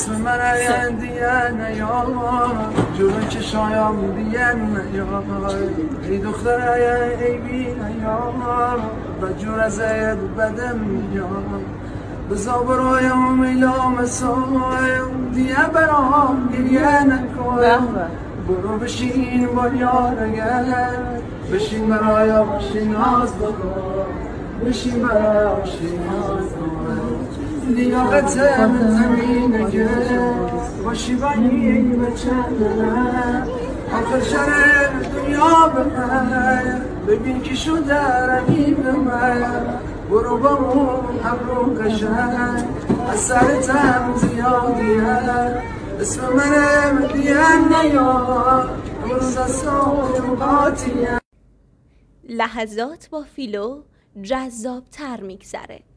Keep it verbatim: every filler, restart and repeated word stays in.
اسم من این دیگه نیار جلوی چشایم دیگه نیار ای دختره ای بی نیار بجور از اید بدم میار بزا برایم ایلام سایم دیگه برام گریه نکن برو بشین با یارگر بشین برایم بشین ناز بکن بشین برایم بشین ناز بکن لیاقتم زمینه که باشی بایی بچه آخر شر دنیا به من ببین که شده رقیب من برو با اون ابرو قشنگ از سرتم زیادیه اسم منم دیگه نیار مرسسای قاطیه. لحظات با فیلو جذاب تر میگذره.